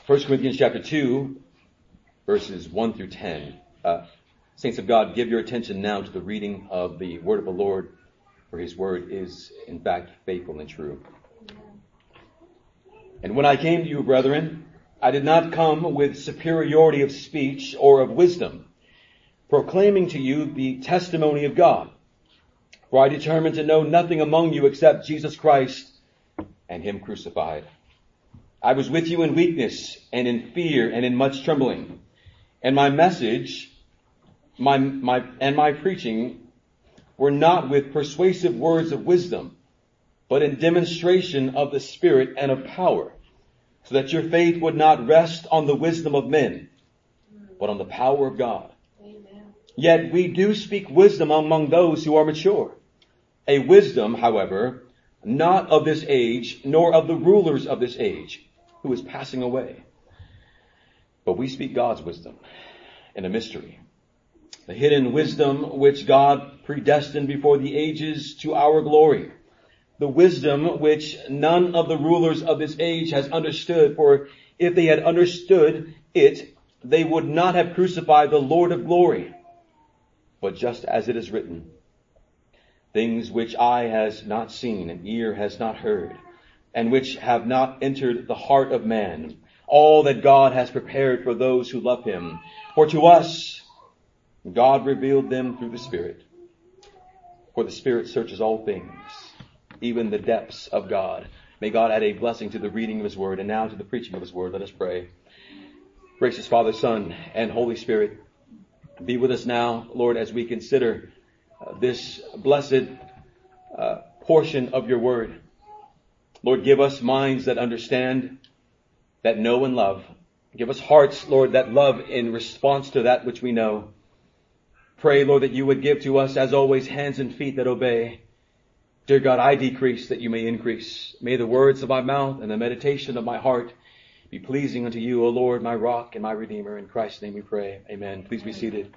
1 Corinthians chapter 2, verses 1 through 10. Saints of God, give your attention now to the reading of the word of the Lord, for his word is in fact faithful and true. And when I came to you, brethren, I did not come with superiority of speech or of wisdom, proclaiming to you the testimony of God. For I determined to know nothing among you except Jesus Christ and him crucified. I was with you in weakness and in fear and in much trembling. And my message, my preaching were not with persuasive words of wisdom, but in demonstration of the Spirit and of power, so that your faith would not rest on the wisdom of men, but on the power of God. Amen. Yet we do speak wisdom among those who are mature. A wisdom, however, not of this age, nor of the rulers of this age, who is passing away. But we speak God's wisdom in a mystery, the hidden wisdom which God predestined before the ages to our glory, the wisdom which none of the rulers of this age has understood, for if they had understood it, they would not have crucified the Lord of glory. But just as it is written, things which eye has not seen and ear has not heard, and which have not entered the heart of man, all that God has prepared for those who love him. For to us, God revealed them through the Spirit. For the Spirit searches all things, even the depths of God. May God add a blessing to the reading of his word and now to the preaching of his word. Let us pray. Gracious Father, Son, and Holy Spirit, be with us now, Lord, as we consider this blessed portion of your word. Lord, give us minds that understand, that know and love. Give us hearts, Lord, that love in response to that which we know. Pray, Lord, that you would give to us, as always, hands and feet that obey. Dear God, I decrease that you may increase. May the words of my mouth and the meditation of my heart be pleasing unto you, O Lord, my rock and my redeemer. In Christ's name we pray. Amen. Please be seated.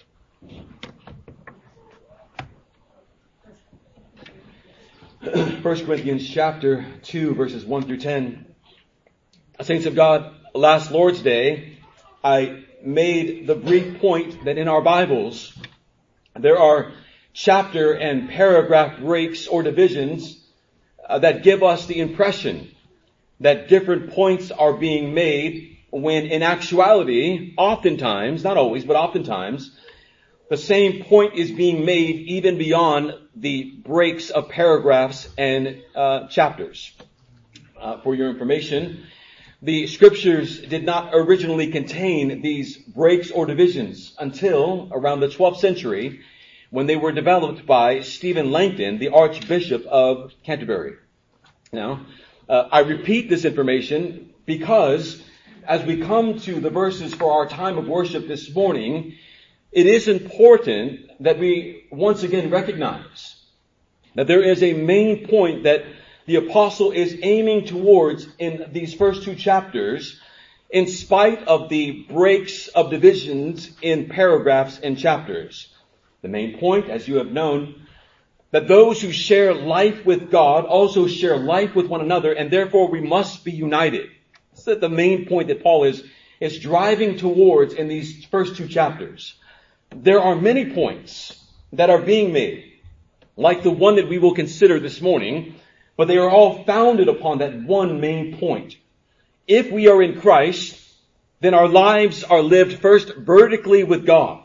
1 Corinthians chapter 2, verses 1 through 10. Saints of God, last Lord's Day, I made the brief point that in our Bibles, there are chapter and paragraph breaks or divisions that give us the impression that different points are being made, when in actuality, oftentimes, not always, but oftentimes, the same point is being made even beyond the breaks of paragraphs and chapters. For your information, the scriptures did not originally contain these breaks or divisions until around the 12th century, when they were developed by Stephen Langton, the Archbishop of Canterbury. Now, I repeat this information because as we come to the verses for our time of worship this morning, it is important that we once again recognize that there is a main point that the apostle is aiming towards in these first two chapters, in spite of the breaks of divisions in paragraphs and chapters. The main point, as you have known, that those who share life with God also share life with one another, and therefore we must be united. That's the main point that Paul is driving towards in these first two chapters. There are many points that are being made, like the one that we will consider this morning, but they are all founded upon that one main point. If we are in Christ, then our lives are lived first vertically with God,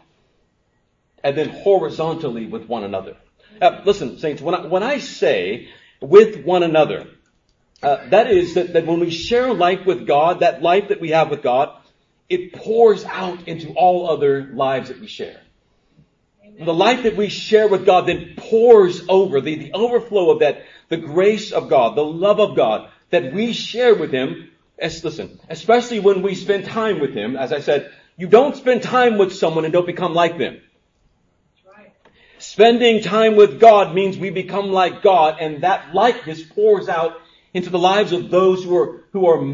and then horizontally with one another. Listen, saints, when I say with one another, that is that when we share life with God, that life that we have with God, it pours out into all other lives that we share. Amen. The life that we share with God then pours over, the overflow of that, the grace of God, the love of God that we share with him. Listen, especially when we spend time with him. As I said, you don't spend time with someone and don't become like them. That's right. Spending time with God means we become like God, and that likeness pours out into the lives of those who are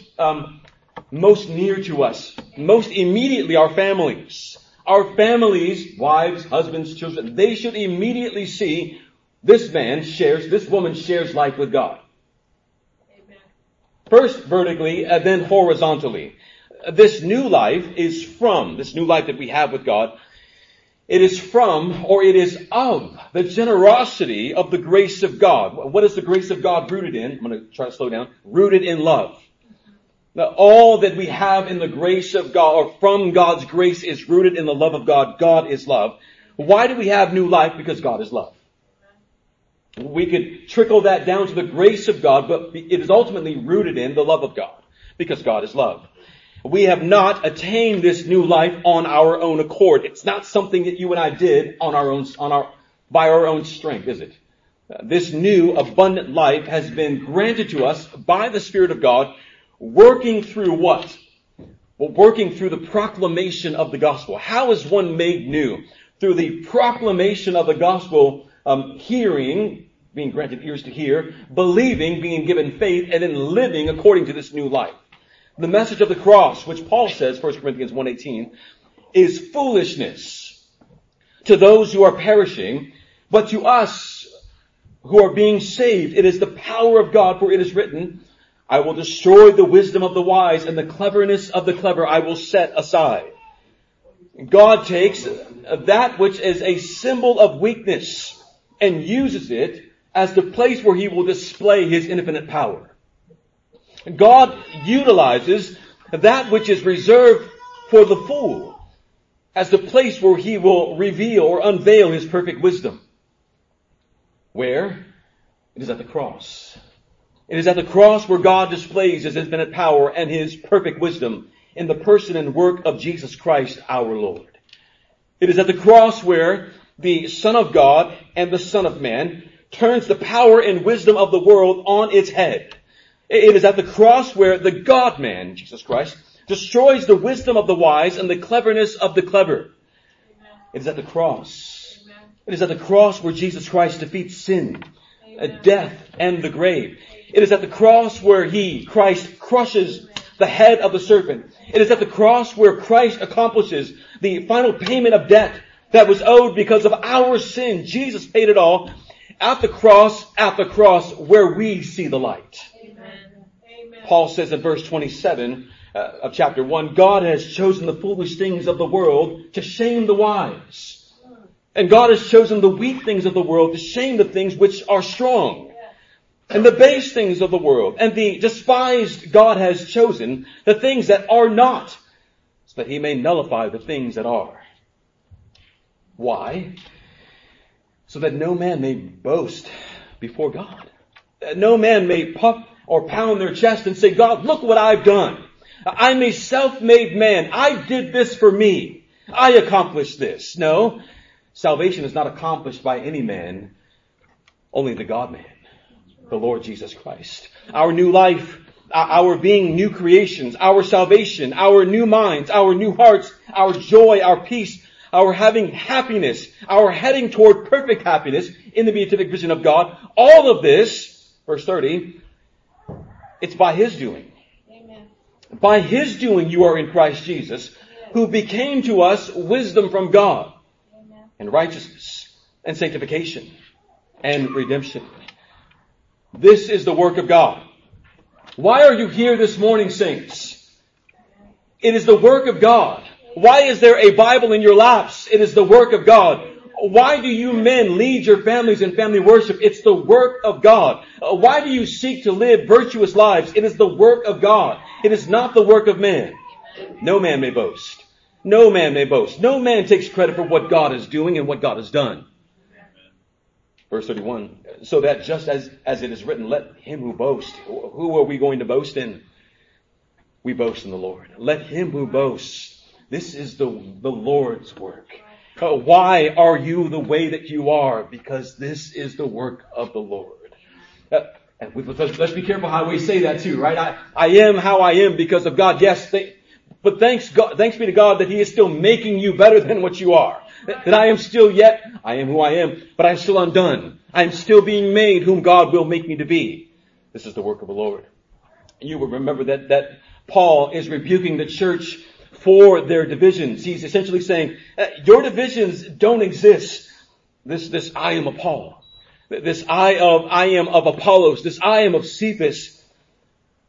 most near to us, most immediately our families. Our families, wives, husbands, children, they should immediately see this woman shares life with God. Amen. First vertically, and then horizontally. This new life that we have with God, it is from, or it is of, the generosity of the grace of God. What is the grace of God rooted in? I'm going to try to slow down. Rooted in love. Now, all that we have in the grace of God, or from God's grace, is rooted in the love of God. God is love. Why do we have new life? Because God is love. We could trickle that down to the grace of God, but it is ultimately rooted in the love of God, because God is love. We have not attained this new life on our own accord. It's not something that you and I did by our own strength, is it? This new abundant life has been granted to us by the Spirit of God, working through what? Well, working through the proclamation of the gospel. How is one made new? Through the proclamation of the gospel, hearing, being granted ears to hear, believing, being given faith, and then living according to this new life. The message of the cross, which Paul says, 1 Corinthians 1:18, is foolishness to those who are perishing, but to us who are being saved, it is the power of God, for it is written, I will destroy the wisdom of the wise, and the cleverness of the clever I will set aside. God takes that which is a symbol of weakness and uses it as the place where He will display His infinite power. God utilizes that which is reserved for the fool as the place where He will reveal or unveil His perfect wisdom. Where? It is at the cross. It is at the cross where God displays His infinite power and His perfect wisdom in the person and work of Jesus Christ our Lord. It is at the cross where the Son of God and the Son of Man turns the power and wisdom of the world on its head. It is at the cross where the God-man, Jesus Christ, destroys the wisdom of the wise and the cleverness of the clever. It is at the cross. It is at the cross where Jesus Christ defeats sin, death, and the grave. It is at the cross where Christ, crushes the head of the serpent. It is at the cross where Christ accomplishes the final payment of debt that was owed because of our sin. Jesus paid it all at the cross where we see the light. Paul says in verse 27 of chapter 1, God has chosen the foolish things of the world to shame the wise. And God has chosen the weak things of the world to shame the things which are strong. And the base things of the world and the despised God has chosen the things that are not, so that He may nullify the things that are. Why? So that no man may boast before God. No man may puff or pound their chest and say, God, look what I've done. I'm a self-made man. I did this for me. I accomplished this. No, salvation is not accomplished by any man, only the God-man, the Lord Jesus Christ. Our new life, our being new creations, our salvation, our new minds, our new hearts, our joy, our peace, our having happiness, our heading toward perfect happiness in the beatific vision of God. All of this, verse 30, it's by His doing. Amen. By His doing you are in Christ Jesus, who became to us wisdom from God, Amen, and righteousness and sanctification and redemption. This is the work of God. Why are you here this morning, saints? It is the work of God. Why is there a Bible in your laps? It is the work of God. Why do you men lead your families in family worship? It's the work of God. Why do you seek to live virtuous lives? It is the work of God. It is not the work of man. No man may boast. No man may boast. No man takes credit for what God is doing and what God has done. Verse 31, so that just as it is written, let him who boasts. Who are we going to boast in? We boast in the Lord. Let him who boasts. This is the Lord's work. Why are you the way that you are? Because this is the work of the Lord. And let's be careful how we say that too, right? I am how I am because of God. Yes, but thanks be to God that He is still making you better than what you are. That I am who I am, but I'm still undone. I am still being made whom God will make me to be. This is the work of the Lord. You will remember that Paul is rebuking the church for their divisions. He's essentially saying, your divisions don't exist. This I am of Paul. This I am of Apollos. This I am of Cephas.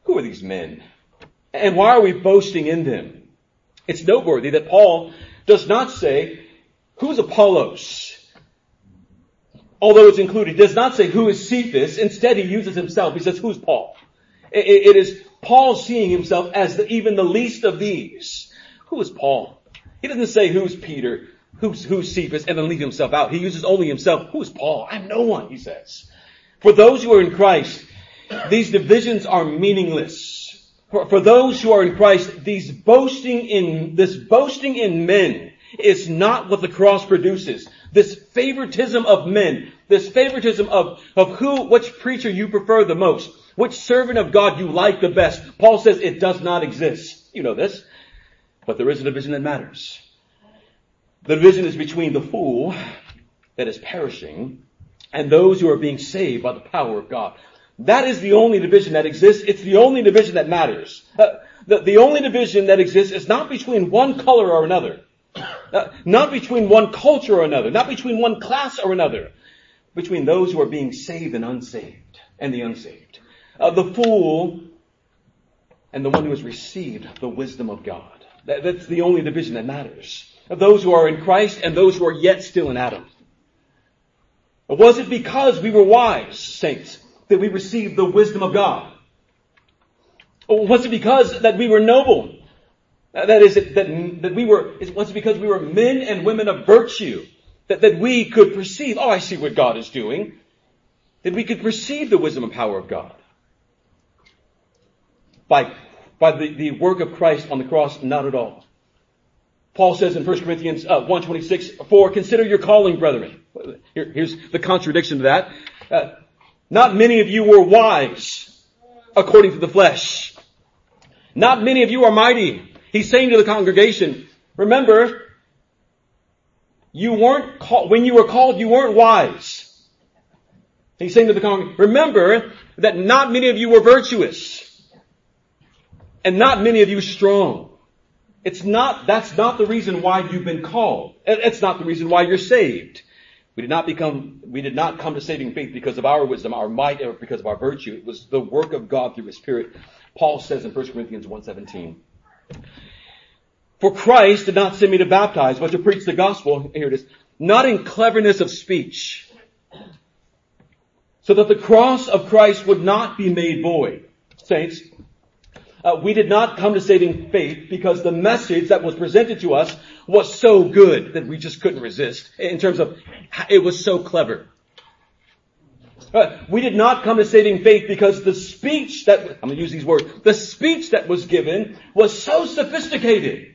Who are these men? And why are we boasting in them? It's noteworthy that Paul does not say, who's Apollos? Although it's included, he does not say, who is Cephas? Instead, he uses himself. He says, who's Paul? It is Paul seeing himself as even the least of these. Who is Paul? He doesn't say, who's Peter? Who's Cephas? And then leave himself out. He uses only himself. Who's Paul? I'm no one, he says. For those who are in Christ, these divisions are meaningless. For those who are in Christ, this boasting in men is not what the cross produces. This favoritism of men, this favoritism of which preacher you prefer the most, which servant of God you like the best. Paul says it does not exist. You know this. But there is a division that matters. The division is between the fool that is perishing and those who are being saved by the power of God. That is the only division that exists. It's the only division that matters. The only division that exists is not between one color or another. Not between one culture or another. Not between one class or another. Between those who are being saved and unsaved. And the unsaved. The fool and the one who has received the wisdom of God. That's the only division that matters. Those who are in Christ and those who are yet still in Adam. Was it because we were wise, saints, that we received the wisdom of God? Or was it because that we were noble? Was it because we were men and women of virtue that we could perceive, oh, I see what God is doing, that we could perceive the wisdom and power of God? By the work of Christ on the cross? Not at all. Paul says in 1 Corinthians 1:26, for consider your calling, brethren. Here's the contradiction to that. Not many of you were wise according to the flesh. Not many of you are mighty. He's saying to the congregation, remember, you weren't when you were called, you weren't wise. He's saying to the congregation, remember that not many of you were virtuous. And not many of you strong. That's not the reason why you've been called. It's not the reason why you're saved. We did not come to saving faith because of our wisdom, our might, or because of our virtue. It was the work of God through His Spirit. Paul says in 1 Corinthians 1:17, for Christ did not send me to baptize, but to preach the gospel, here it is, not in cleverness of speech, so that the cross of Christ would not be made void. Saints, we did not come to saving faith because the message that was presented to us was so good that we just couldn't resist. In terms of, it was so clever. We did not come to saving faith because the speech that, I'm going to use these words, the speech that was given was so sophisticated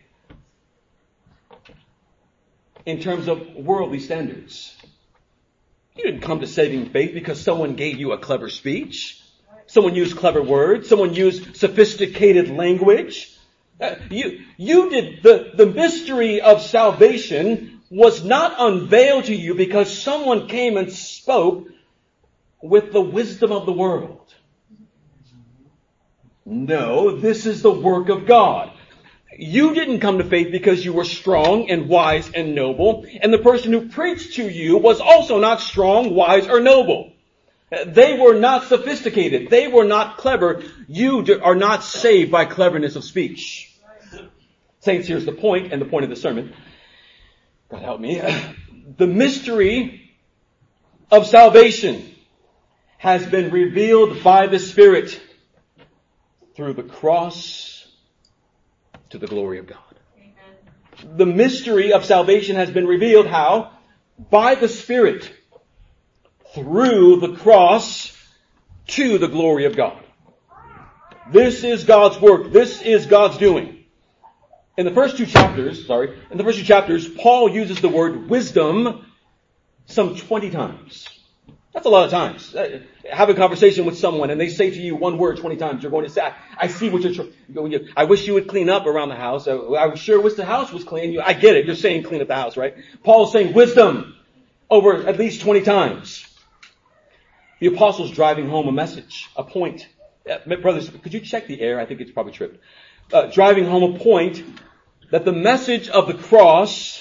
in terms of worldly standards. You didn't come to saving faith because someone gave you a clever speech. Someone used clever words. Someone used sophisticated language. You did the mystery of salvation was not unveiled to you because someone came and spoke with the wisdom of the world. No, this is the work of God. You didn't come to faith because you were strong and wise and noble, and the person who preached to you was also not strong, wise, or noble. They were not sophisticated. They were not clever. You are not saved by cleverness of speech. Saints, here's the point, and the point of the sermon. God help me. The mystery of salvation has been revealed by the Spirit through the cross to the glory of God. Amen. The mystery of salvation has been revealed how? By the Spirit. Through the cross to the glory of God. This is God's work. This is God's doing. In the first two chapters, Paul uses the word wisdom some 20 times. That's a lot of times. Have a conversation with someone and they say to you one word 20 times. You're going to say, I see what you're I wish you would clean up around the house. I sure wish the house was clean. I get it. You're saying clean up the house, right? Paul's saying wisdom over at least 20 times. The apostle's driving home a message, a point. Brothers, could you check the air? I think it's probably tripped. Driving home a point that the message of the cross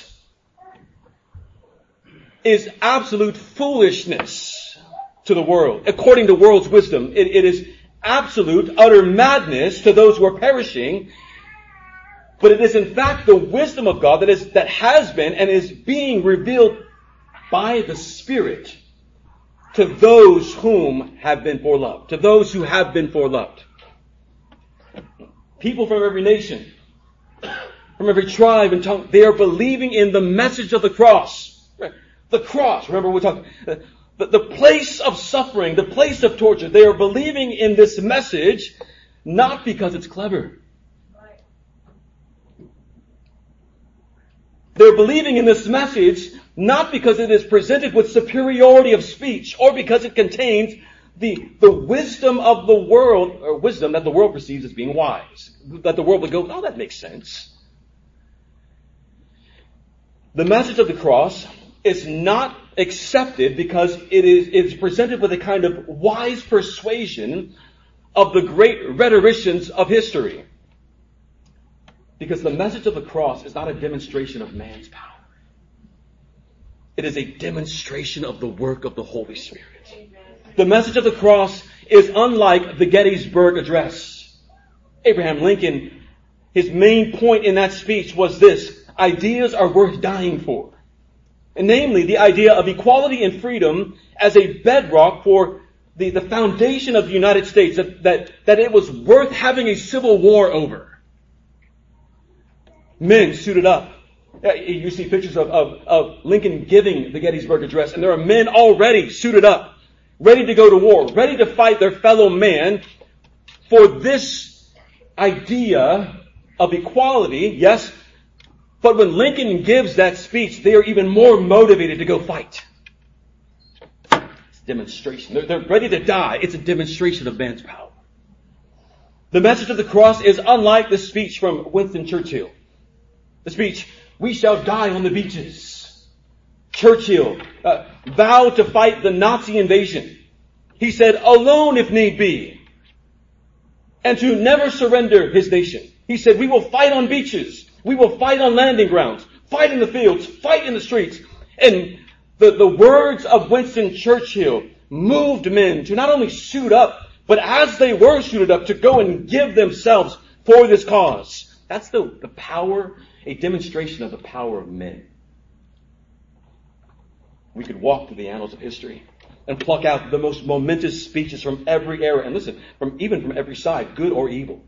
is absolute foolishness to the world. According to world's wisdom, it is absolute, utter madness to those who are perishing, but it is in fact the wisdom of God that has been and is being revealed by the Spirit to those whom have been foreloved. To those who have been foreloved. People from every nation, from every tribe and tongue, they are believing in the message of the cross. The cross, remember we're talking, the place of suffering, the place of torture. They are believing in this message not because it's clever. They're believing in this message not because it is presented with superiority of speech or because it contains the wisdom of the world, or wisdom that the world perceives as being wise. That the world would go, oh, that makes sense. The message of the cross is not accepted because it's presented with a kind of wise persuasion of the great rhetoricians of history. Because the message of the cross is not a demonstration of man's power. It is a demonstration of the work of the Holy Spirit. The message of the cross is unlike the Gettysburg Address. Abraham Lincoln, his main point in that speech was this: ideas are worth dying for. And namely, the idea of equality and freedom as a bedrock for the foundation of the United States, that it was worth having a civil war over. Men suited up. You see pictures of Lincoln giving the Gettysburg Address, and there are men already suited up, ready to go to war, ready to fight their fellow man for this idea of equality, yes. But when Lincoln gives that speech, they are even more motivated to go fight. It's a demonstration. They're ready to die. It's a demonstration of man's power. The message of the cross is unlike the speech from Winston Churchill. The speech, "We shall die on the beaches." Churchill vowed to fight the Nazi invasion. He said, alone if need be, and to never surrender his nation. He said, we will fight on beaches. We will fight on landing grounds, fight in the fields, fight in the streets. And the words of Winston Churchill moved men to not only suit up, but as they were suited up, to go and give themselves for this cause. That's the power, a demonstration of the power of men. We could walk through the annals of history and pluck out the most momentous speeches from every era. And listen, even from every side, good or evil.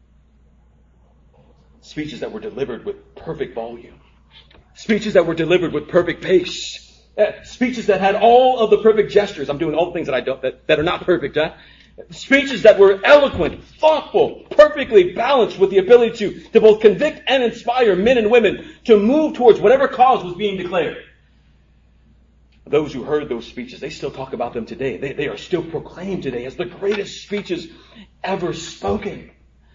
Speeches that were delivered with perfect volume. Speeches that were delivered with perfect pace. Speeches that had all of the perfect gestures. I'm doing all the things that are not perfect. Speeches that were eloquent, thoughtful, perfectly balanced with the ability to both convict and inspire men and women to move towards whatever cause was being declared. Those who heard those speeches, they still talk about them today. They are still proclaimed today as the greatest speeches ever spoken.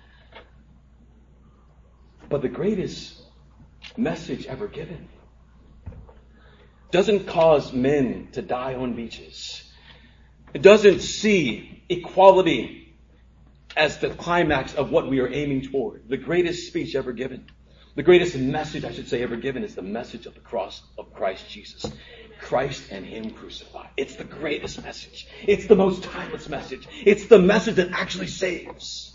But the greatest message ever given doesn't cause men to die on beaches. It doesn't see equality as the climax of what we are aiming toward. The greatest speech ever given, the greatest message, I should say, ever given, is the message of the cross of Christ Jesus. Christ and Him crucified. It's the greatest message. It's the most timeless message. It's the message that actually saves.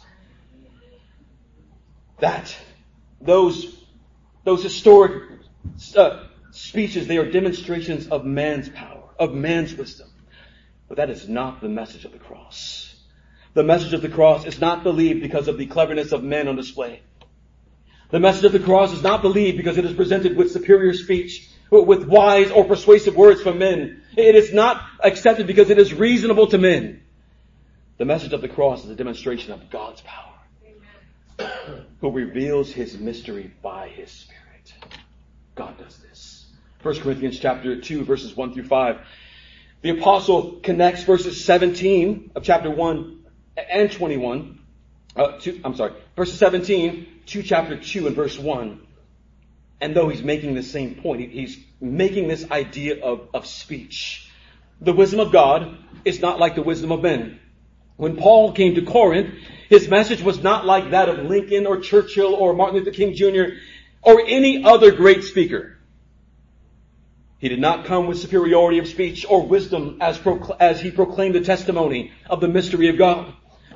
Those historic speeches, they are demonstrations of man's power, of man's wisdom. But that is not the message of the cross. The message of the cross is not believed because of the cleverness of men on display. The message of the cross is not believed because it is presented with superior speech, with wise or persuasive words from men. It is not accepted because it is reasonable to men. The message of the cross is a demonstration of God's power, who reveals His mystery by His Spirit. God does this. 1 Corinthians chapter 2, verses 1 through 5. The apostle connects verses 17 of chapter 1 and 21. Verses 17 to chapter 2 and verse 1. And though he's making the same point, he's making this idea of speech. The wisdom of God is not like the wisdom of men. When Paul came to Corinth, his message was not like that of Lincoln or Churchill or Martin Luther King Jr. or any other great speaker. He did not come with superiority of speech or wisdom as he proclaimed the testimony of the mystery of God.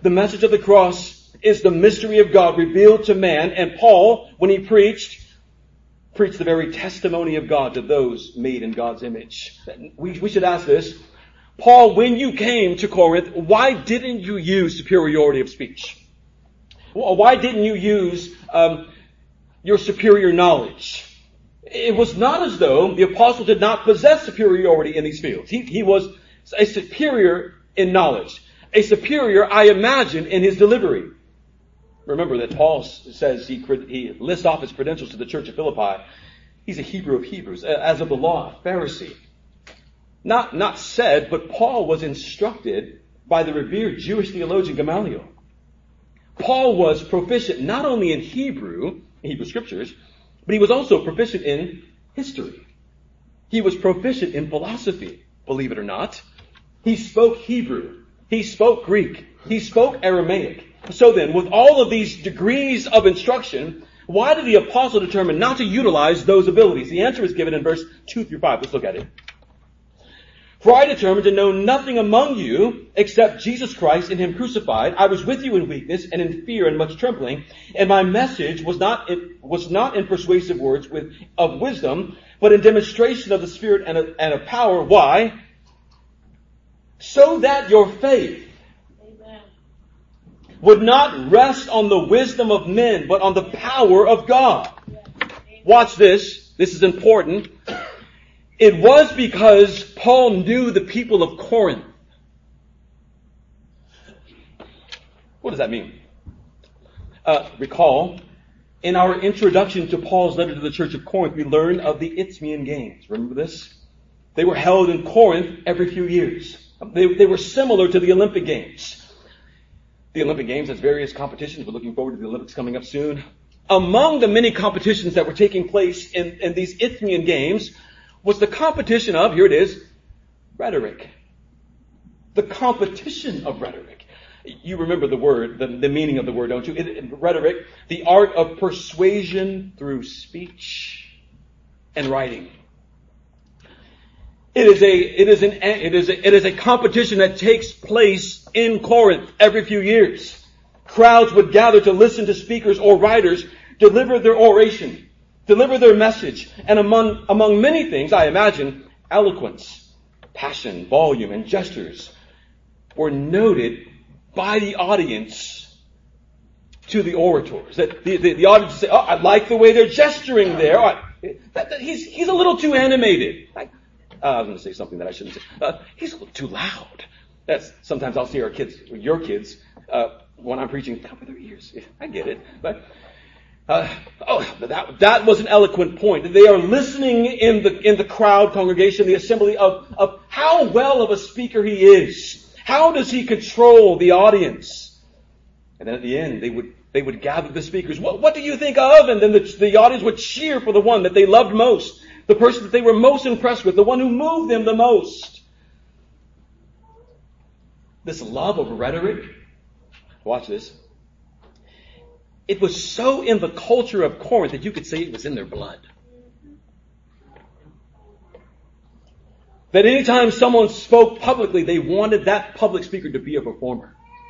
The message of the cross is the mystery of God revealed to man. And Paul, when he preached the very testimony of God to those made in God's image. We should ask this. Paul, when you came to Corinth, why didn't you use superiority of speech? Why didn't you use your superior knowledge? It was not as though the apostle did not possess superiority in these fields. He was a superior in knowledge. A superior, I imagine, in his delivery. Remember that Paul says he lists off his credentials to the church of Philippi. He's a Hebrew of Hebrews, as of the law, a Pharisee. Not said, but Paul was instructed by the revered Jewish theologian Gamaliel. Paul was proficient not only in Hebrew scriptures, but he was also proficient in history. He was proficient in philosophy, believe it or not. He spoke Hebrew. He spoke Greek. He spoke Aramaic. So then, with all of these degrees of instruction, why did the apostle determine not to utilize those abilities? The answer is given in verse 2 through 5. Let's look at it. For I determined to know nothing among you except Jesus Christ and Him crucified. I was with you in weakness and in fear and much trembling. And my message was not in persuasive words of wisdom, but in demonstration of the Spirit and of power. Why? So that your faith would not rest on the wisdom of men, but on the power of God. Watch this. This is important. It was because Paul knew the people of Corinth. What does that mean? Recall, in our introduction to Paul's letter to the church of Corinth, we learned of the Isthmian Games. Remember this? They were held in Corinth every few years. They were similar to the Olympic Games. The Olympic Games has various competitions. We're looking forward to the Olympics coming up soon. Among the many competitions that were taking place in these Isthmian Games was the competition of, here it is, rhetoric. The competition of rhetoric. You remember the word, the meaning of the word, don't you? Rhetoric, the art of persuasion through speech and writing. It is a competition that takes place in Corinth every few years. Crowds would gather to listen to speakers or writers deliver their oration, deliver their message, and among many things, I imagine, eloquence, passion, volume, and gestures were noted by the audience to the orators. That the audience would say, "Oh, I like the way they're gesturing there. He's a little too animated." I was going to say something that I shouldn't say. He's a little too loud. Sometimes I'll see your kids, when I'm preaching, cover their ears. I get it. But, that was an eloquent point. They are listening in the crowd, congregation, the assembly of how well of a speaker he is. How does he control the audience? And then at the end, they would gather the speakers. What do you think of? And then the audience would cheer for the one that they loved most. The person that they were most impressed with, the one who moved them the most. This love of rhetoric, watch this. It was so in the culture of Corinth that you could say it was in their blood. That anytime someone spoke publicly, they wanted that public speaker to be a performer.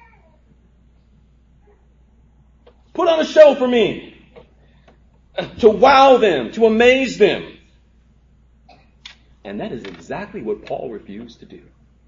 Put on a show for me. To wow them, to amaze them. And that is exactly what Paul refused to do.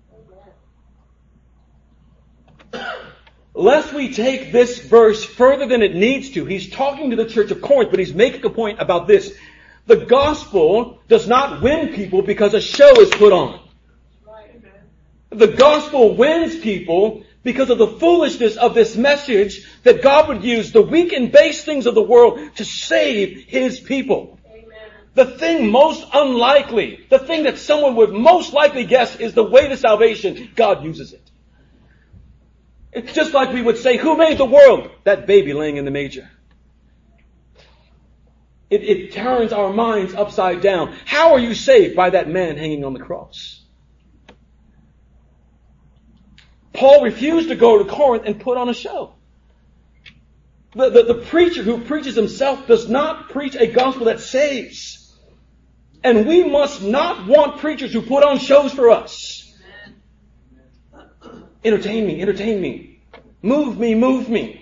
Lest we take this verse further than it needs to, he's talking to the church of Corinth, but he's making a point about this. The gospel does not win people because a show is put on. The gospel wins people because of the foolishness of this message that God would use the weak and base things of the world to save His people. The thing most unlikely, the thing that someone would most likely guess is the way to salvation, God uses it. It's just like we would say, who made the world? That baby laying in the manger. It turns our minds upside down. How are you saved? By that man hanging on the cross. Paul refused to go to Corinth and put on a show. The preacher who preaches himself does not preach a gospel that saves. And we must not want preachers who put on shows for us. Entertain me. Move me, move me.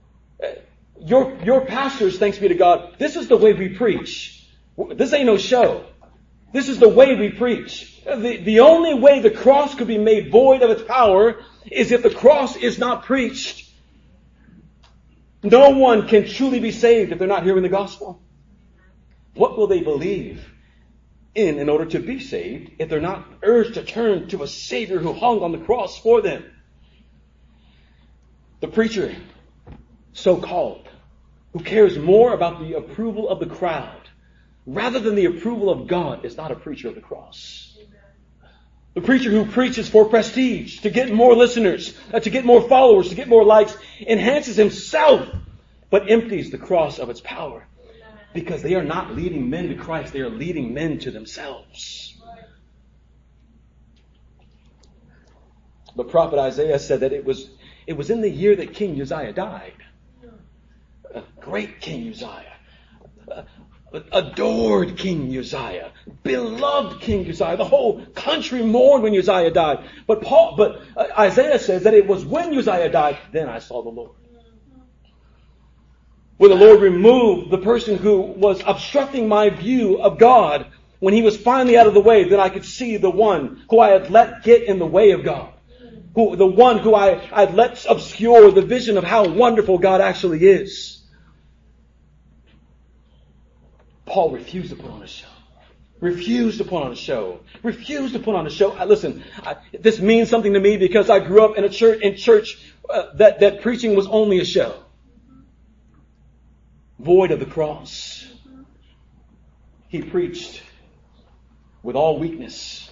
Your pastors, thanks be to God, this is the way we preach. This ain't no show. This is the way we preach. The only way the cross could be made void of its power is if the cross is not preached. No one can truly be saved if they're not hearing the gospel. What will they believe in order to be saved if they're not urged to turn to a Savior who hung on the cross for them? The preacher, so-called, who cares more about the approval of the crowd rather than the approval of God, is not a preacher of the cross. The preacher who preaches for prestige, to get more listeners, to get more followers, to get more likes, enhances himself, but empties the cross of its power. Because they are not leading men to Christ, they are leading men to themselves. The prophet Isaiah said that it was in the year that King Uzziah died. Great King Uzziah. Adored King Uzziah. Beloved King Uzziah. The whole country mourned when Uzziah died. But Isaiah says that it was when Uzziah died, then I saw the Lord. When the Lord removed the person who was obstructing my view of God, when he was finally out of the way, then I could see the one who I had let get in the way of God. The one who I'd let obscure the vision of how wonderful God actually is. Paul refused to put on a show. Refused to put on a show. Refused to put on a show. Listen, this means something to me because I grew up in church that preaching was only a show. Void of the cross. He preached with all weakness,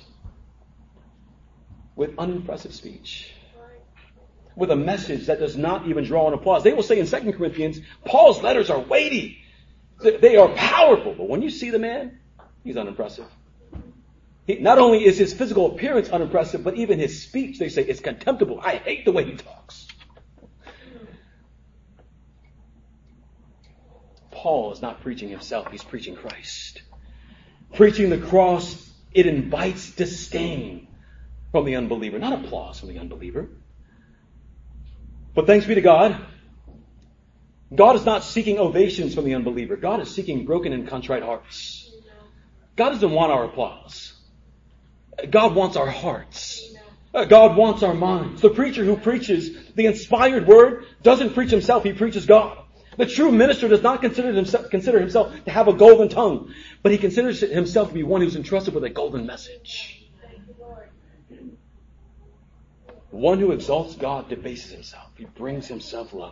with unimpressive speech, with a message that does not even draw an applause. They will say in 2 Corinthians, Paul's letters are weighty. They are powerful. But when you see the man, he's unimpressive. Not only is his physical appearance unimpressive, but even his speech, they say, is contemptible. I hate the way he talks. Paul is not preaching himself, he's preaching Christ. Preaching the cross, it invites disdain from the unbeliever, not applause from the unbeliever. But thanks be to God, God is not seeking ovations from the unbeliever. God is seeking broken and contrite hearts. God doesn't want our applause. God wants our hearts. God wants our minds. The preacher who preaches the inspired word doesn't preach himself, he preaches God. The true minister does not consider himself to have a golden tongue, but he considers himself to be one who's entrusted with a golden message. One who exalts God debases himself. He brings himself low.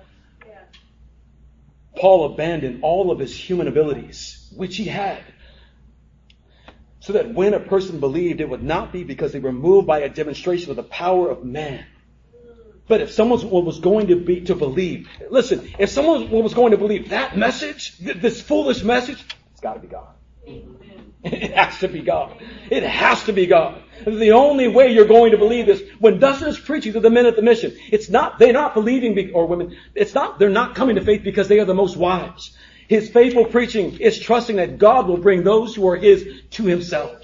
Paul abandoned all of his human abilities, which he had, so that when a person believed, it would not be because they were moved by a demonstration of the power of man. But if someone was going to believe, listen, if someone was going to believe that message, this foolish message, it's got to be God. Amen. It has to be God. It has to be God. The only way you're going to believe this, when Dustin is preaching to the men at the mission, they're not believing, or women, they're not coming to faith because they are the most wise. His faithful preaching is trusting that God will bring those who are his to himself.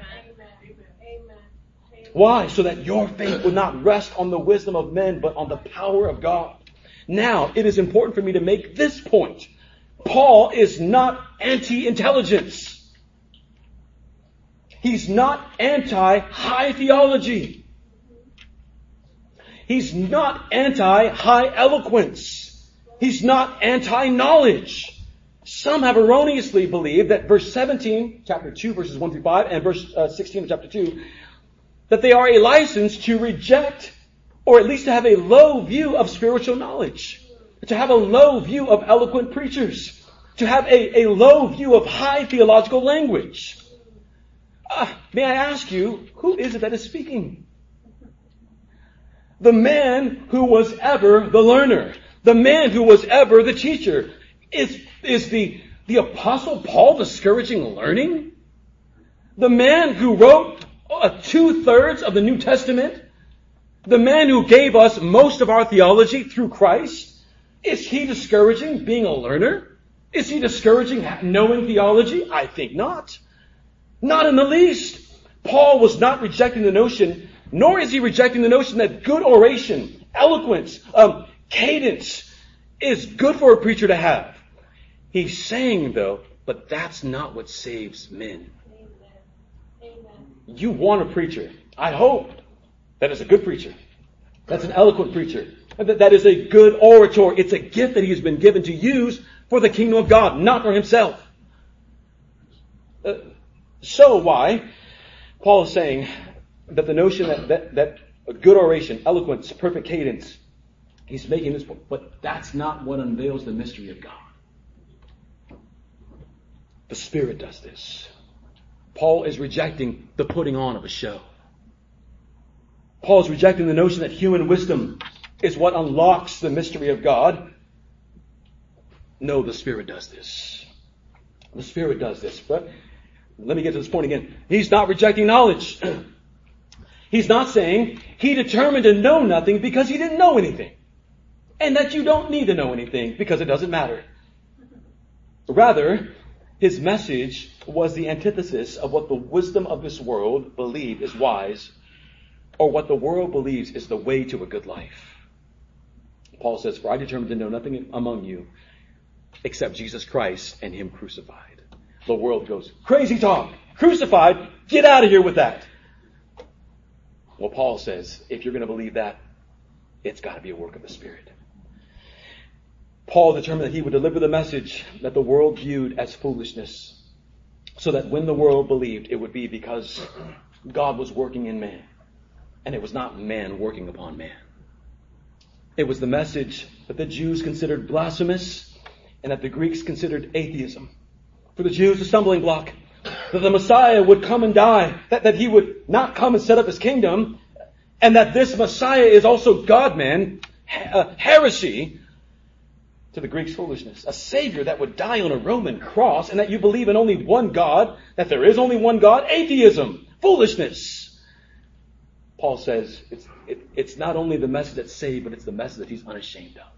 Why? So that your faith would not rest on the wisdom of men, but on the power of God. Now, it is important for me to make this point. Paul is not anti-intelligence. He's not anti-high theology. He's not anti-high eloquence. He's not anti-knowledge. Some have erroneously believed that verse 17, chapter 2, verses 1 through 5, and verse 16 of chapter 2, that they are a license to reject, or at least to have a low view of spiritual knowledge, to have a low view of eloquent preachers, to have a low view of high theological language. May I ask you, who is it that is speaking? The man who was ever the learner, the man who was ever the teacher. Is the Apostle Paul discouraging learning? The man who wrote 2/3 of the New Testament, the man who gave us most of our theology through Christ, is he discouraging being a learner? Is he discouraging knowing theology? I think not. Not in the least. Paul was not rejecting the notion, nor is he rejecting the notion that good oration eloquence, cadence is good for a preacher to have. He's saying, though, but that's not what saves men. You want a preacher. I hope that is a good preacher. That's an eloquent preacher. That is a good orator. It's a gift that he has been given to use for the kingdom of God, not for himself. So why Paul is saying that the notion that a good oration, eloquence, perfect cadence, he's making this point, but that's not what unveils the mystery of God. The Spirit does this. Paul is rejecting the putting on of a show. Paul is rejecting the notion that human wisdom is what unlocks the mystery of God. No, the Spirit does this. The Spirit does this. But let me get to this point again. He's not rejecting knowledge. He's not saying he determined to know nothing because he didn't know anything. And that you don't need to know anything because it doesn't matter. Rather, his message was the antithesis of what the wisdom of this world believed is wise, or what the world believes is the way to a good life. Paul says, for I determined to know nothing among you except Jesus Christ and Him crucified. The world goes, crazy talk, crucified, get out of here with that. Well, Paul says, if you're going to believe that, it's got to be a work of the Spirit. Paul determined that he would deliver the message that the world viewed as foolishness, so that when the world believed, it would be because God was working in man, and it was not man working upon man. It was the message that the Jews considered blasphemous and that the Greeks considered atheism. For the Jews, a stumbling block, that the Messiah would come and die, that he would not come and set up his kingdom, and that this Messiah is also God-man, heresy. To the Greeks, foolishness. A Savior that would die on a Roman cross, and that you believe in only one God, that there is only one God, atheism, foolishness. Paul says it's not only the message that's saved, but it's the message that he's unashamed of.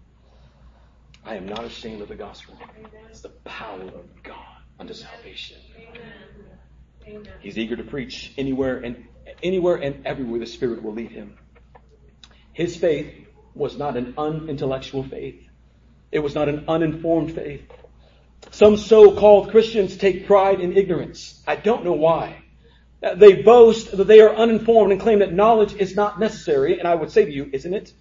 I am not ashamed of the gospel. It's the power of God unto salvation. Amen. He's eager to preach anywhere and everywhere the Spirit will lead him. His faith was not an unintellectual faith. It was not an uninformed faith. Some so-called Christians take pride in ignorance. I don't know why. They boast that they are uninformed and claim that knowledge is not necessary. And I would say to you, isn't it?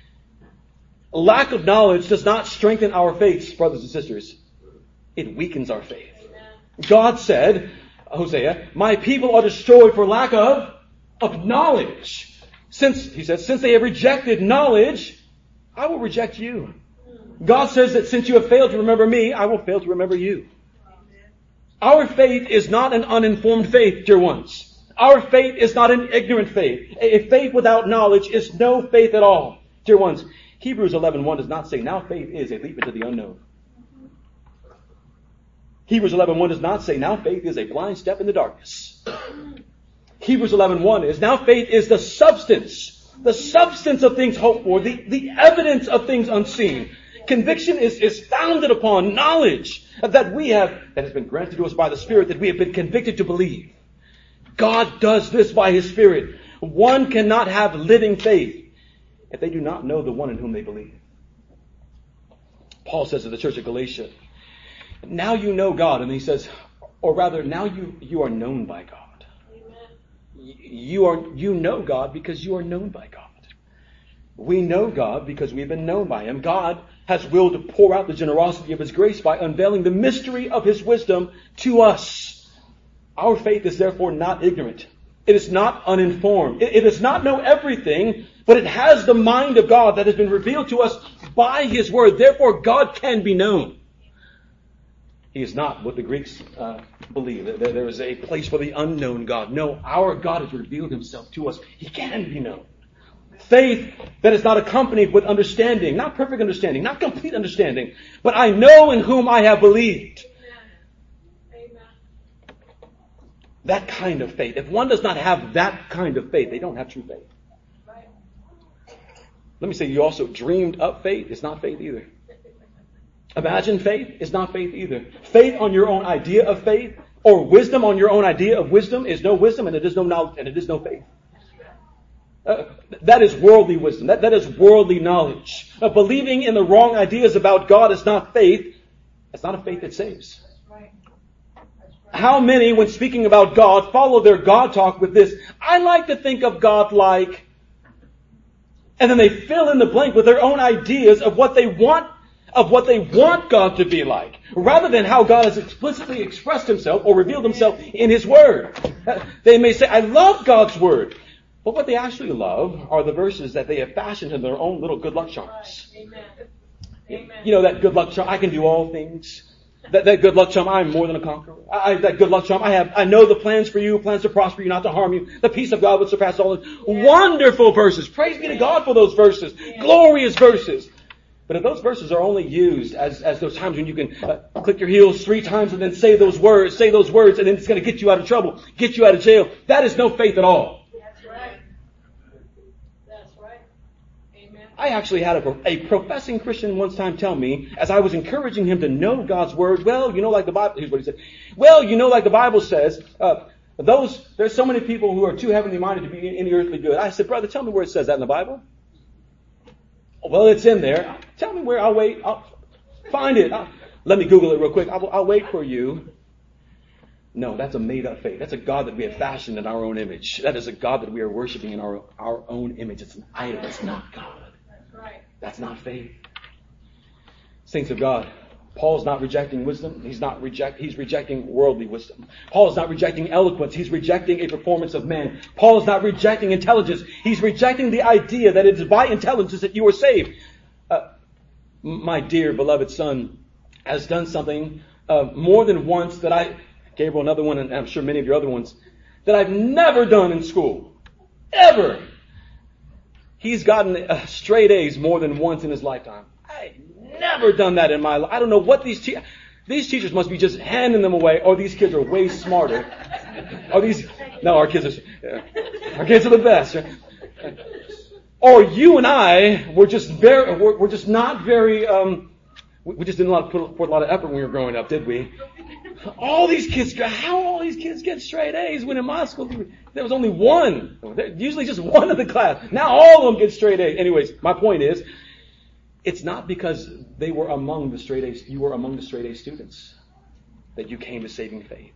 Lack of knowledge does not strengthen our faith, brothers and sisters. It weakens our faith. God said, Hosea, my people are destroyed for lack of knowledge. Since they have rejected knowledge, I will reject you. God says that since you have failed to remember me, I will fail to remember you. Our faith is not an uninformed faith, dear ones. Our faith is not an ignorant faith. A faith without knowledge is no faith at all, dear ones. Hebrews 11:1 does not say, now faith is a leap into the unknown. Hebrews 11:1 does not say, now faith is a blind step in the darkness. Hebrews 11:1 is, now faith is the substance of things hoped for, the evidence of things unseen. Conviction is founded upon knowledge that has been granted to us by the Spirit, that we have been convicted to believe. God does this by His Spirit. One cannot have living faith if they do not know the one in whom they believe. Paul says to the church of Galatia, now you know God, and he says, or rather, now you are known by God. You know God because you are known by God. We know God because we've been known by Him. God has willed to pour out the generosity of His grace by unveiling the mystery of His wisdom to us. Our faith is therefore not ignorant. It is not uninformed. It does not know everything, but it has the mind of God that has been revealed to us by His Word. Therefore, God can be known. He is not what the Greeks believe. There is a place for the unknown God. No, our God has revealed Himself to us. He can be known. Faith that is not accompanied with understanding, not perfect understanding, not complete understanding, but I know in whom I have believed. Amen. That kind of faith. If one does not have that kind of faith, they don't have true faith. Right. Let me say, you also dreamed up faith. It's not faith either. Imagine faith is not faith either. Faith on your own idea of faith, or wisdom on your own idea of wisdom, is no wisdom, and it is no knowledge, and it is no faith. That is worldly wisdom. That is worldly knowledge. Believing in the wrong ideas about God is not faith. It's not a faith that saves. How many, when speaking about God, follow their God talk with this, I like to think of God like, and then they fill in the blank with their own ideas of what they want God to be like, rather than how God has explicitly expressed Himself or revealed Himself in His Word. They may say, I love God's Word. But what they actually love are the verses that they have fashioned in their own little good luck charms. Amen. You know that good luck charm, I can do all things. That good luck charm, I'm more than a conqueror. That good luck charm, I know the plans for you, plans to prosper you, not to harm you. The peace of God would surpass all. Wonderful verses. Praise be to God for those verses. Glorious verses. But if those verses are only used as those times when you can click your heels 3 times and then say those words, and then it's going to get you out of trouble, get you out of jail, that is no faith at all. I actually had a professing Christian once time tell me, as I was encouraging him to know God's Word, like the Bible, here's what he said. Like the Bible says, there's so many people who are too heavenly minded to be any earthly good. I said, brother, tell me where it says that in the Bible. Well, it's in there. Tell me where. I'll wait. I'll find it. Let me Google it real quick. I'll wait for you. No, that's a made-up faith. That's a God that we have fashioned in our own image. That is a God that we are worshiping in our own image. It's an idol. It's not God. That's not faith. Saints of God, Paul's not rejecting wisdom. He's rejecting worldly wisdom. Paul is not rejecting eloquence. He's rejecting a performance of man. Paul is not rejecting intelligence. He's rejecting the idea that it is by intelligence that you are saved. My dear beloved son has done something more than once that Gabriel, another one, and I'm sure many of your other ones, that I've never done in school. Ever. He's gotten straight A's more than once in his lifetime. I've never done that in my life. I don't know what these teachers must be just handing them away. Oh, these kids are way smarter. Our kids are the best. Right? Or you and I were just not very, we just didn't put a lot of effort when we were growing up, did we? How all these kids get straight A's when in my school there was only one. Usually just one in the class. Now all of them get straight A's. Anyways, my point is, it's not because you were among the straight A students that you came to saving faith.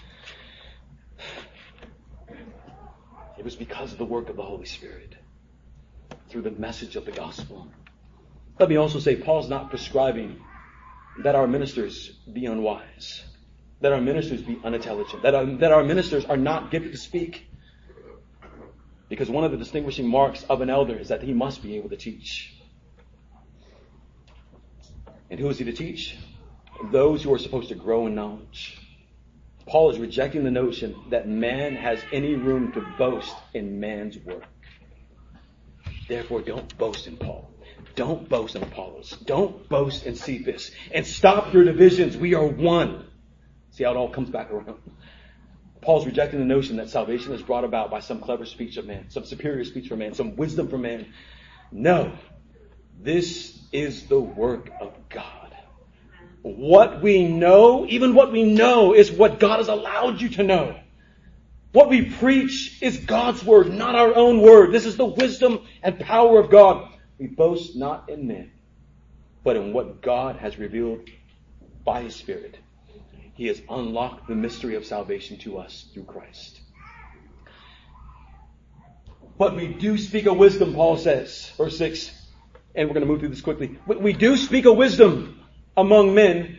It was because of the work of the Holy Spirit through the message of the gospel. Let me also say, Paul's not prescribing that our ministers be unwise, that our ministers be unintelligent, that our ministers are not gifted to speak. Because one of the distinguishing marks of an elder is that he must be able to teach. And who is he to teach? Those who are supposed to grow in knowledge. Paul is rejecting the notion that man has any room to boast in man's work. Therefore, don't boast in Paul. Don't boast in Apollos. Don't boast in Cephas. And stop your divisions. We are one. See how it all comes back around. Paul's rejecting the notion that salvation is brought about by some clever speech of man, some superior speech from man, some wisdom from man. No. This is the work of God. What we know, even what we know, is what God has allowed you to know. What we preach is God's word, not our own word. This is the wisdom and power of God. We boast not in men, but in what God has revealed by His Spirit. He has unlocked the mystery of salvation to us through Christ. But we do speak of wisdom, Paul says, verse 6, and we're going to move through this quickly. We do speak of wisdom among men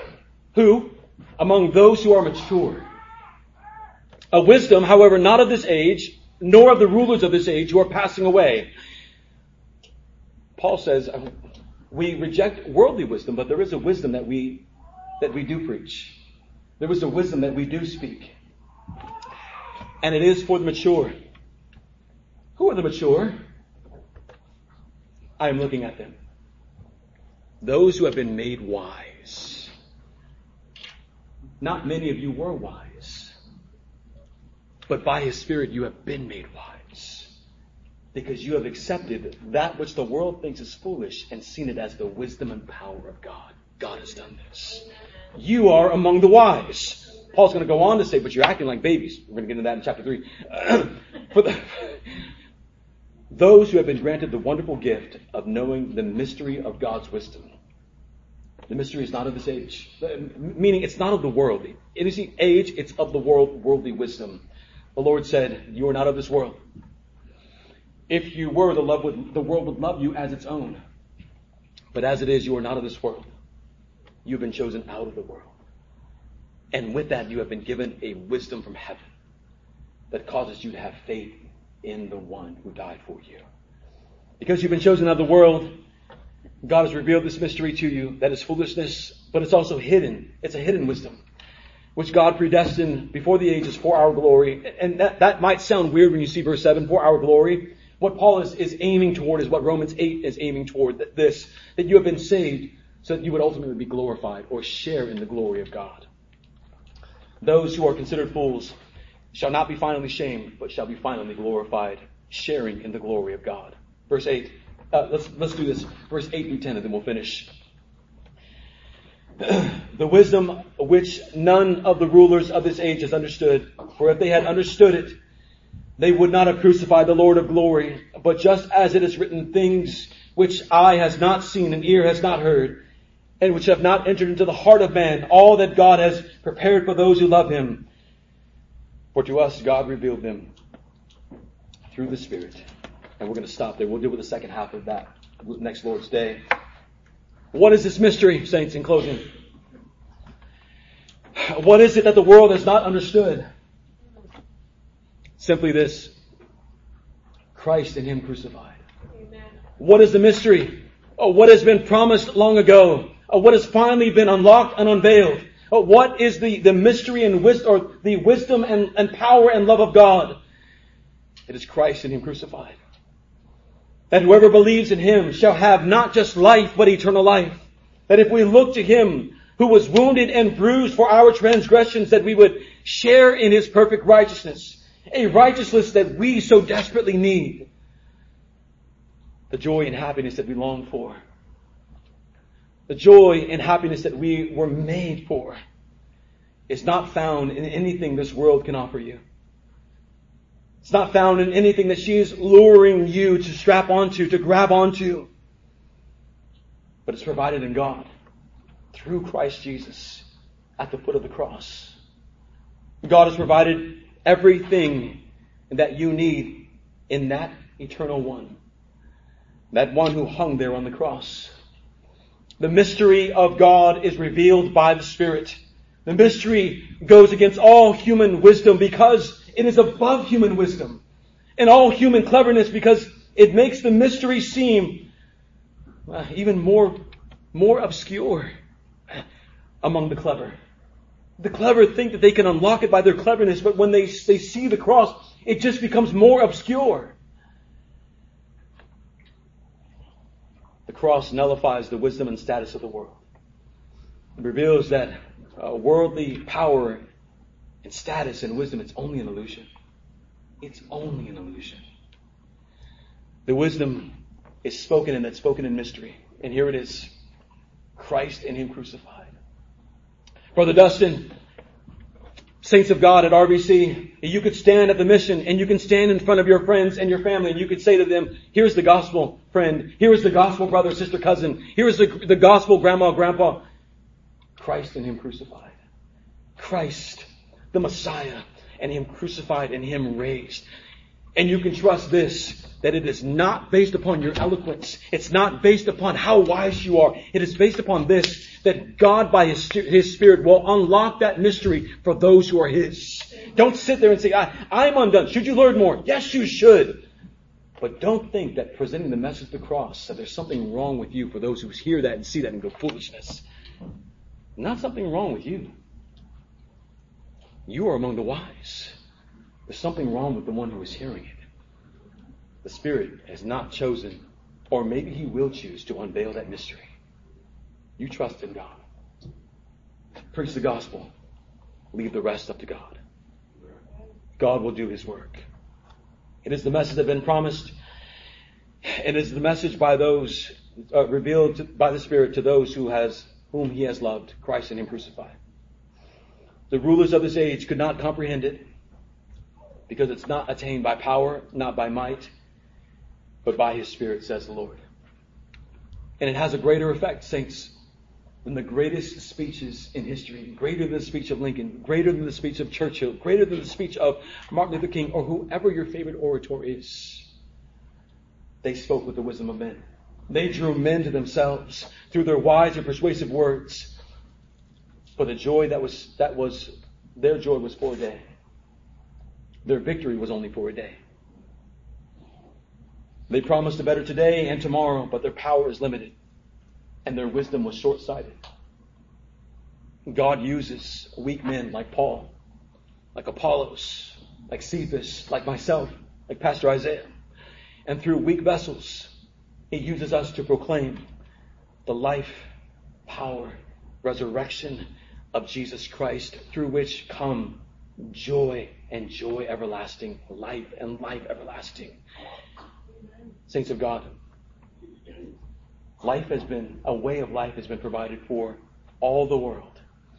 among those who are mature. A wisdom, however, not of this age, nor of the rulers of this age who are passing away. Paul says, we reject worldly wisdom, but there is a wisdom that we do preach. There is a wisdom that we do speak. And it is for the mature. Who are the mature? I am looking at them. Those who have been made wise. Not many of you were wise. But by His Spirit you have been made wise. Because you have accepted that which the world thinks is foolish and seen it as the wisdom and power of God. God has done this. You are among the wise. Paul's going to go on to say, but you're acting like babies. We're going to get into that in chapter 3. those who have been granted the wonderful gift of knowing the mystery of God's wisdom. The mystery is not of this age, meaning it's not of the world. It is the age, it's of the world, worldly wisdom. The Lord said, you are not of this world. If you were, the world would love you as its own. But as it is, you are not of this world. You have been chosen out of the world. And with that, you have been given a wisdom from heaven that causes you to have faith in the one who died for you. Because you've been chosen out of the world, God has revealed this mystery to you that is foolishness, but it's also hidden. It's a hidden wisdom, which God predestined before the ages for our glory. And that might sound weird when you see verse 7, for our glory. What Paul is aiming toward is what Romans 8 is aiming toward, that you have been saved so that you would ultimately be glorified or share in the glory of God. Those who are considered fools shall not be finally shamed, but shall be finally glorified, sharing in the glory of God. Verse 8. Let's do this. Verse 8 through 10, and then we'll finish. The wisdom which none of the rulers of this age has understood, for if they had understood it, they would not have crucified the Lord of glory. But just as it is written, things which eye has not seen and ear has not heard, and which have not entered into the heart of man, all that God has prepared for those who love him. For to us God revealed them through the Spirit. And we're going to stop there. We'll deal with the second half of that next Lord's Day. What is this mystery, saints, in closing? What is it that the world has not understood? Simply this: Christ and him crucified. Amen. What is the mystery? What has been promised long ago? What has finally been unlocked and unveiled? What is the mystery and wisdom, or the wisdom and power and love of God? It is Christ and him crucified. That whoever believes in him shall have not just life, but eternal life. That if we look to him who was wounded and bruised for our transgressions, that we would share in his perfect righteousness. A righteousness that we so desperately need. The joy and happiness that we long for. The joy and happiness that we were made for is not found in anything this world can offer you. It's not found in anything that she is luring you to strap onto, to grab onto. But it's provided in God through Christ Jesus at the foot of the cross. God has provided everything that you need in that eternal one. That one who hung there on the cross. The mystery of God is revealed by the Spirit. The mystery goes against all human wisdom because it is above human wisdom and all human cleverness, because it makes the mystery seem even more obscure among the clever. The clever think that they can unlock it by their cleverness, but when they see the cross, it just becomes more obscure. The cross nullifies the wisdom and status of the world. It reveals that worldly power and status and wisdom, it's only an illusion. It's only an illusion. The wisdom is spoken, and it's spoken in mystery. And here it is. Christ and him crucified. Brother Dustin, saints of God at RBC, you could stand at the mission and you can stand in front of your friends and your family and you could say to them, here's the gospel, friend. Here is the gospel, brother, sister, cousin. Here is the gospel, grandma, grandpa. Christ and him crucified. Christ, the Messiah, and him crucified and him raised. And you can trust this, that it is not based upon your eloquence. It's not based upon how wise you are. It is based upon this, that God by his Spirit will unlock that mystery for those who are his. Don't sit there and say, I'm undone. Should you learn more? Yes, you should. But don't think that presenting the message of the cross, that there's something wrong with you for those who hear that and see that and go, foolishness. Not something wrong with you. You are among the wise. There's something wrong with the one who is hearing it. The Spirit has not chosen, or maybe he will choose to unveil that mystery. You trust in God. Preach the gospel. Leave the rest up to God. God will do his work. It is the message that has been promised. It is the message by those revealed by the Spirit to those whom he has loved, Christ and him crucified. The rulers of this age could not comprehend it because it's not attained by power, not by might. but by His Spirit, says the Lord. And it has a greater effect, saints, than the greatest speeches in history, greater than the speech of Lincoln, greater than the speech of Churchill, greater than the speech of Martin Luther King, or whoever your favorite orator is. They spoke with the wisdom of men. They drew men to themselves through their wise and persuasive words. For the joy that was their joy was for a day. Their victory was only for a day. They promised a better today and tomorrow, but their power is limited. And their wisdom was short-sighted. God uses weak men like Paul, like Apollos, like Cephas, like myself, like Pastor Isaiah. And through weak vessels, He uses us to proclaim the life, power, resurrection of Jesus Christ, through which come joy and joy everlasting, life and life everlasting. Saints of God, a way of life has been provided for all the world.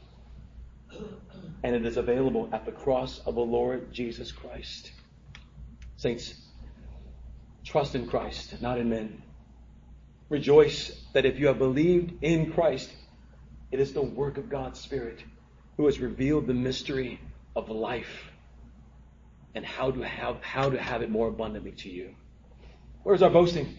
And it is available at the cross of the Lord Jesus Christ. Saints, trust in Christ, not in men. Rejoice that if you have believed in Christ, it is the work of God's Spirit who has revealed the mystery of life and how to have it more abundantly to you. Where's our boasting?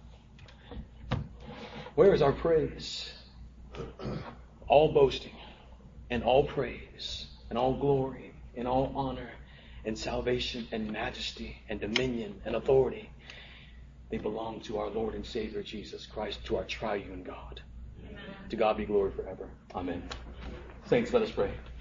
Where is our praise? All boasting and all praise and all glory and all honor and salvation and majesty and dominion and authority, they belong to our Lord and Savior Jesus Christ, to our triune God. Amen. To God be glory forever. Amen. Saints, let us pray.